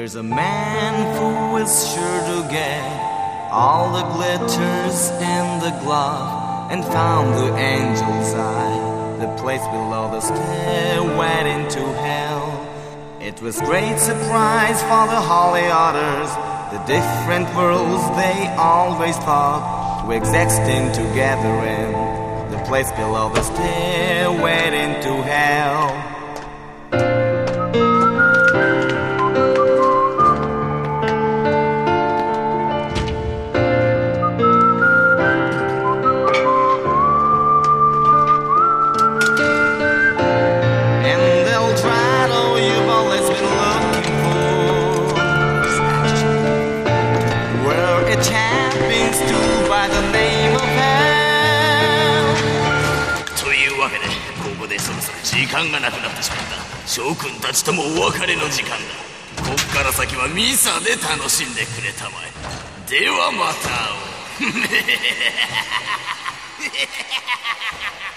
There's a man who is sure to get all the glitters in the glove, and found the angel's eye, the place below the stairway into hell. It was great surprise for the holy orders, the different worlds they always thought were existing together in the place below the stairway into hell. わけでここでそろそろ時間がなくなってしまった。諸君たちともお別れの時間だ。こっから先はミサで楽しんでくれたまえ。ではまた会おう。